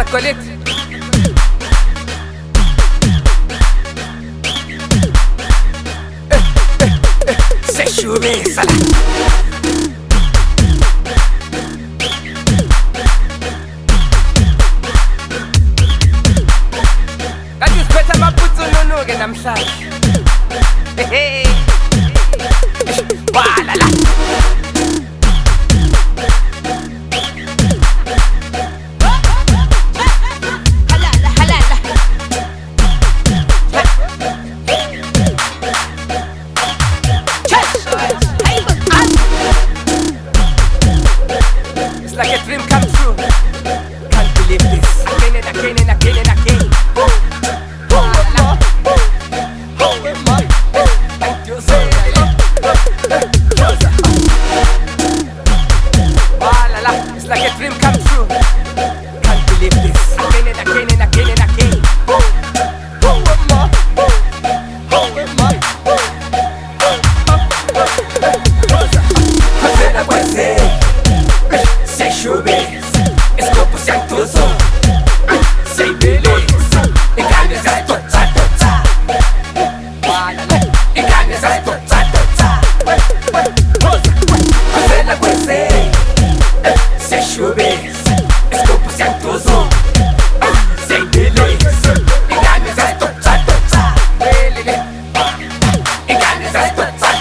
Colette. C'est choué, ça là. Kati usipeta maputo nunuge na mshaki. Walala. It's like a dream come true. Can't believe this. Again and again and again and again. Thank you so much. It's like a dream come true. Can't believe this. Again and again and again and again. Fazenda você, sem chuve, escopo sem tuzo, sem beleza, e carnes é tota tota, e carnes é tota tota. Fazenda você, sem chuve, escopo sem tuzo, sem beleza, e carnes é tota tota, e carnes é tota tota.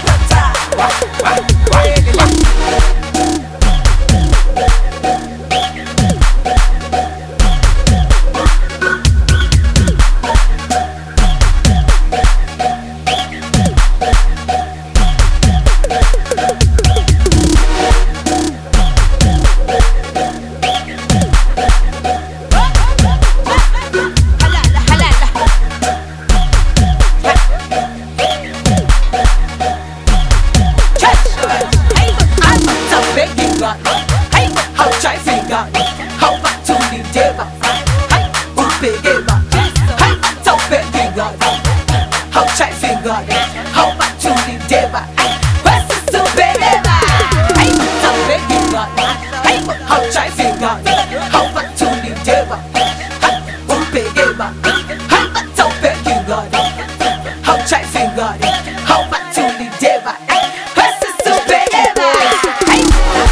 How try finger, how back to the deva, hey, upegeba, hey, top finger, how try finger, how back to the deva, hey, where's the supernova, hey, top finger, hey, how try finger, how back to the deva, hey, upegeba, hey, top finger, how try finger, how back to the deva, hey, where's the supernova, hey.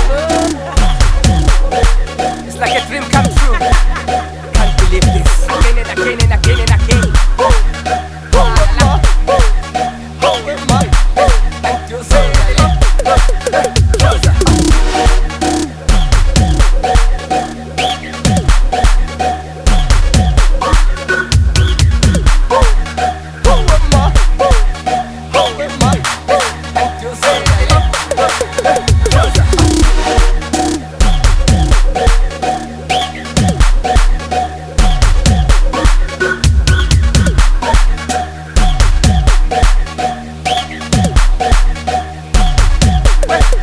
It's like a dream come true. Can't believe this. Again and again and again and again. Thank you so much.